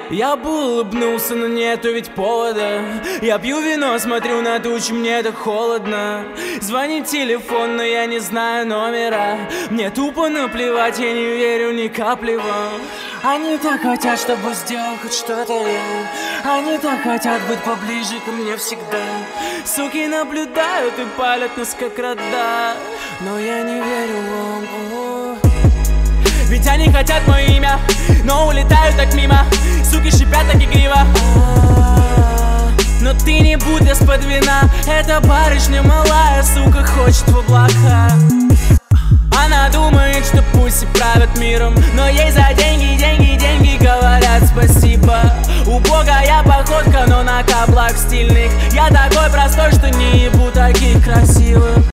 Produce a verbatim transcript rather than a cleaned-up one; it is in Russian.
Я бы улыбнулся, но нету ведь повода. Я пью вино, смотрю на тучи, мне так холодно. Звонит телефон, но я не знаю номера. Мне тупо наплевать, я не верю ни капли вам. Они так хотят, чтобы сделал хоть что-то я. Они так хотят быть поближе ко мне всегда. Суки наблюдают и палят нас как рода. Но я не верю вам. О. Ведь они хотят мое имя, но улетают так мимо. Суки шипят так игриво. Но ты не будь из-под вина. Эта барышня малая, сука, хочет в облака. Она думает, что пусть и правят миром, но ей за деньги, деньги, деньги говорят спасибо. Убогая походка, но на каблах стильных. Я такой простой, что не ебу таких красивых.